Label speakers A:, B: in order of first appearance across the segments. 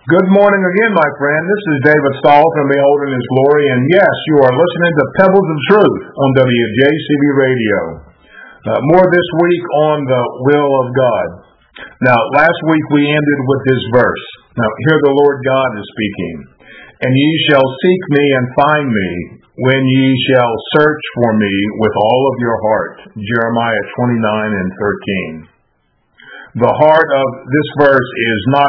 A: Good morning again, my friend. This is David Stahl from Beholding His Glory, and yes, you are listening to Pebbles of Truth on WJCB Radio. More this week on the will of God. Now, last week we ended with this verse. Now, here the Lord God is speaking. And ye shall seek me and find me when ye shall search for me with all of your heart. Jeremiah 29 and 13. The heart of this verse is not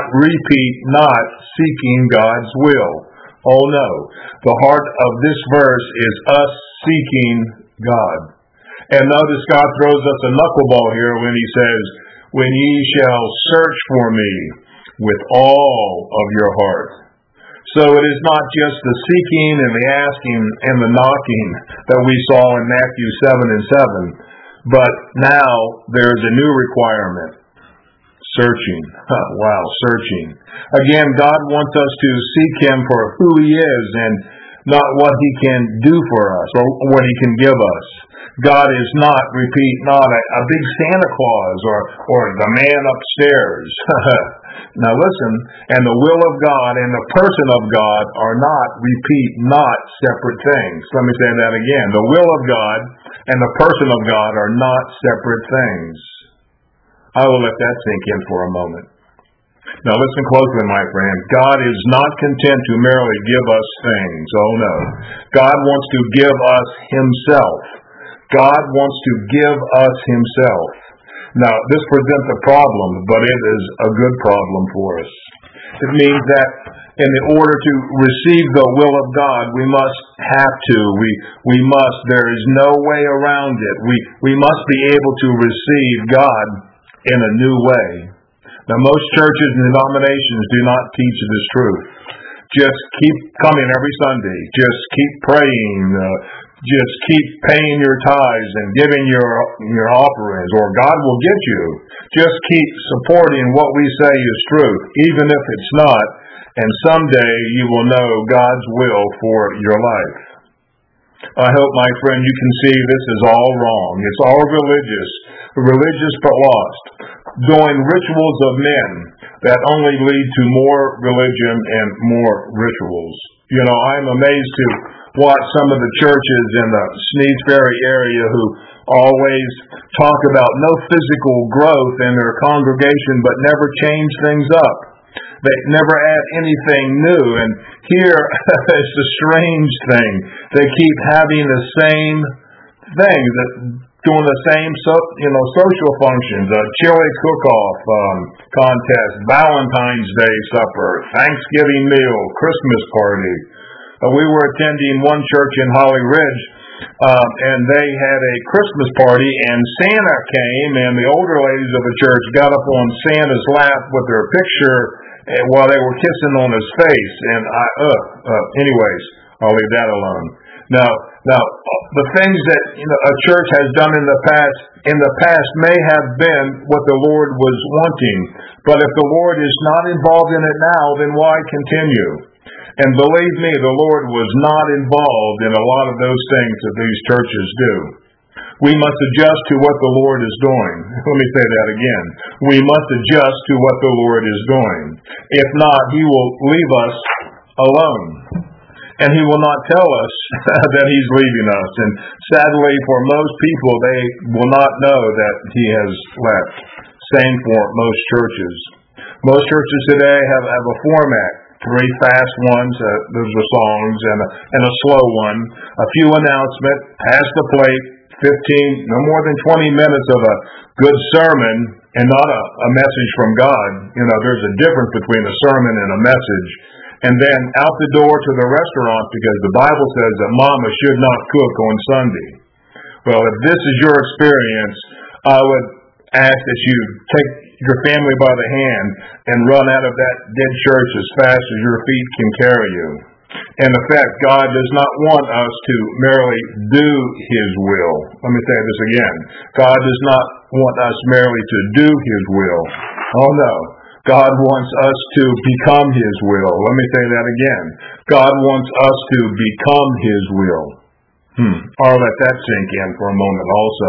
A: seeking God's will. Oh no. The heart of this verse is us seeking God. And notice God throws us a knuckleball here when he says, when ye shall search for me with all of your heart. So it is not just the seeking and the asking and the knocking that we saw in Matthew 7 and 7, but now there is a new requirement. Searching. Searching. Again, God wants us to seek Him for who He is and not what He can do for us or what He can give us. God is not a big Santa Claus or the man upstairs. Now listen, and the will of God and the person of God are not separate things. Let me say that again. The will of God and the person of God are not separate things. I will let that sink in for a moment. Now listen closely, my friend. God is not content to merely give us things. Oh no. God wants to give us Himself. God wants to give us Himself. Now, this presents a problem, but it is a good problem for us. It means that in order to receive the will of God, we must have to. We must. There is no way around it. We must be able to receive God in a new way. Now, most churches and denominations do not teach this truth. Just keep coming every Sunday. Just keep praying. Just keep paying your tithes and giving your offerings, or God will get you. Just keep supporting what we say is truth, even if it's not, and someday you will know God's will for your life. I hope, my friend, you can see this is all wrong. It's all religious but lost, doing rituals of men that only lead to more religion and more rituals. You know, I'm amazed to watch some of the churches in the Sneads Ferry area who always talk about no physical growth in their congregation but never change things up. They never add anything new. And here, it's a strange thing. They keep having the same thing, doing the same social functions, a chili cook-off contest, Valentine's Day supper, Thanksgiving meal, Christmas party. We were attending one church in Holly Ridge, and they had a Christmas party, and Santa came, and the older ladies of the church got up on Santa's lap with their picture while they were kissing on his face. And anyways, I'll leave that alone. Now, the things that a church has done in the past may have been what the Lord was wanting, but if the Lord is not involved in it now, then why continue? And believe me, the Lord was not involved in a lot of those things that these churches do. We must adjust to what the Lord is doing. Let me say that again. We must adjust to what the Lord is doing. If not, He will leave us alone. And He will not tell us that He's leaving us. And sadly, for most people, they will not know that He has left. Same for most churches. Most churches today have a format. 3 fast ones, those are songs, and a slow one. A few announcements, pass the plate, 15, no more than 20 minutes of a good sermon, and not a message from God. There's a difference between a sermon and a message. And then out the door to the restaurant, because the Bible says that mama should not cook on Sunday. Well, if this is your experience, I would ask that you take your family by the hand and run out of that dead church as fast as your feet can carry you. In effect, God does not want us to merely do His will. Let me say this again. God does not want us merely to do His will. Oh no. God wants us to become His will. Let me say that again. God wants us to become His will. I'll let that sink in for a moment also.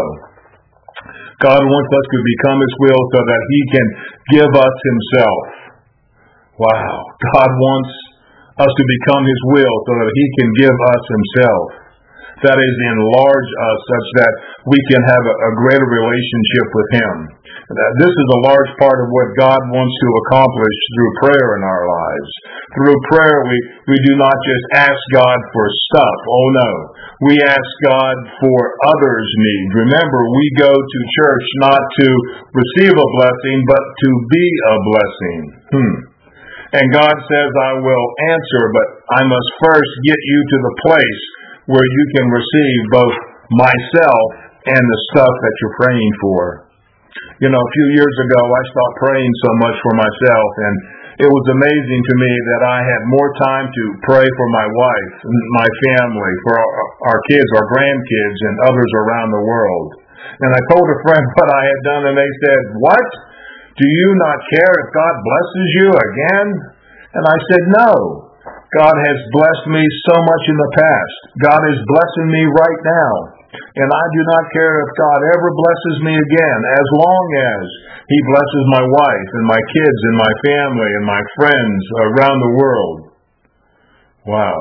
A: God wants us to become His will so that He can give us Himself. Wow. God wants us to become His will so that He can give us Himself. That is, enlarge us such that we can have a greater relationship with Him. This is a large part of what God wants to accomplish through prayer in our lives. Through prayer, we do not just ask God for stuff. Oh no. We ask God for others' needs. Remember, we go to church not to receive a blessing, but to be a blessing. And God says, I will answer, but I must first get you to the place where you can receive both myself and the stuff that you're praying for. You know, a few years ago, I stopped praying so much for myself, and it was amazing to me that I had more time to pray for my wife, my family, for our kids, our grandkids, and others around the world. And I told a friend what I had done, and they said, "What? Do you not care if God blesses you again?" And I said, "No. God has blessed me so much in the past. God is blessing me right now. And I do not care if God ever blesses me again, as long as He blesses my wife and my kids and my family and my friends around the world." Wow.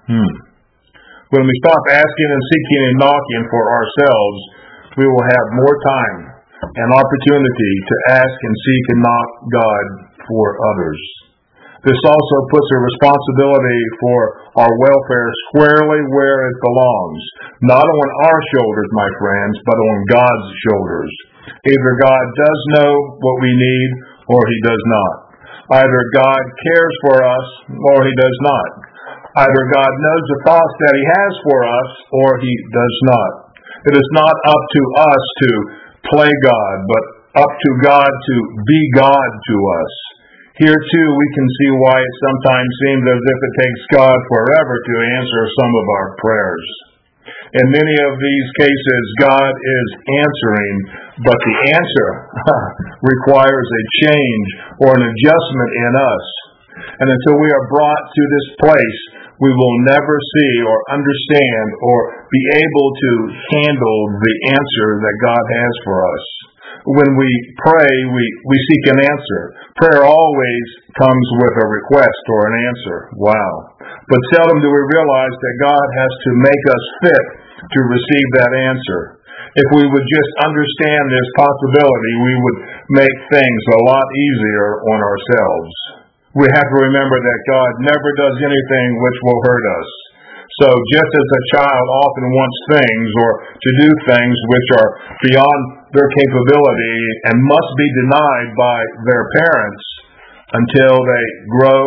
A: When we stop asking and seeking and knocking for ourselves, we will have more time and opportunity to ask and seek and knock God for others. This also puts a responsibility for our welfare squarely where it belongs. Not on our shoulders, my friends, but on God's shoulders. Either God does know what we need, or He does not. Either God cares for us, or He does not. Either God knows the thoughts that He has for us, or He does not. It is not up to us to play God, but up to God to be God to us. Here, too, we can see why it sometimes seems as if it takes God forever to answer some of our prayers. In many of these cases, God is answering, but the answer requires a change or an adjustment in us. And until we are brought to this place, we will never see or understand or be able to handle the answer that God has for us. When we pray, we seek an answer. Prayer always comes with a request or an answer. Wow. But seldom do we realize that God has to make us fit to receive that answer. If we would just understand this possibility, we would make things a lot easier on ourselves. We have to remember that God never does anything which will hurt us. So just as a child often wants things or to do things which are beyond their capability and must be denied by their parents until they grow,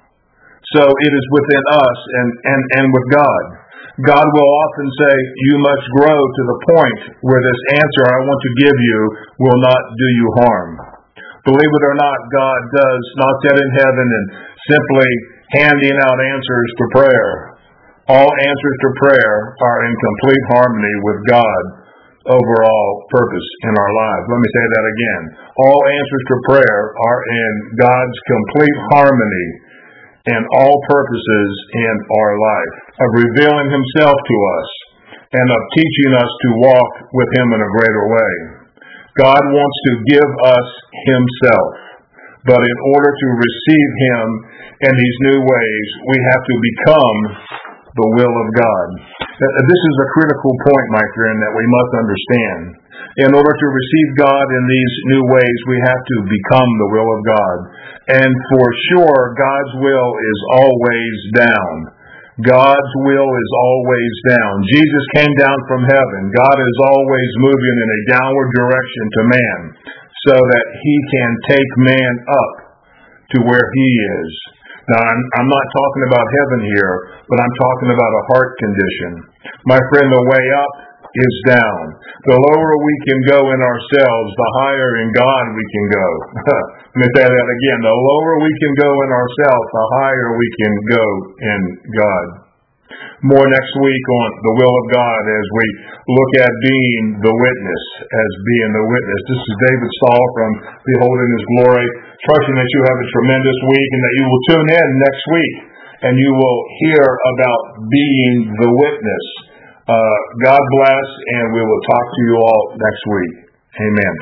A: so it is within us and with God. God will often say, "You must grow to the point where this answer I want to give you will not do you harm." Believe it or not, God does not sit in heaven and simply handing out answers to prayer. All answers to prayer are in complete harmony with God's overall purpose in our lives. Let me say that again. All answers to prayer are in God's complete harmony and all purposes in our life, of revealing Himself to us and of teaching us to walk with Him in a greater way. God wants to give us Himself, but in order to receive Him in these new ways, we have to become the will of God. This is a critical point, my friend, that we must understand. In order to receive God in these new ways, we have to become the will of God. And for sure, God's will is always down. God's will is always down. Jesus came down from heaven. God is always moving in a downward direction to man so that He can take man up to where He is. Now, I'm not talking about heaven here, but I'm talking about a heart condition. My friend, the way up is down. The lower we can go in ourselves, the higher in God we can go. Let me say that again. The lower we can go in ourselves, the higher we can go in God. More next week on the will of God as we look at being the witness, This is David Stahl from Beholding His Glory, trusting that you have a tremendous week and that you will tune in next week and you will hear about being the witness. God bless, and we will talk to you all next week. Amen.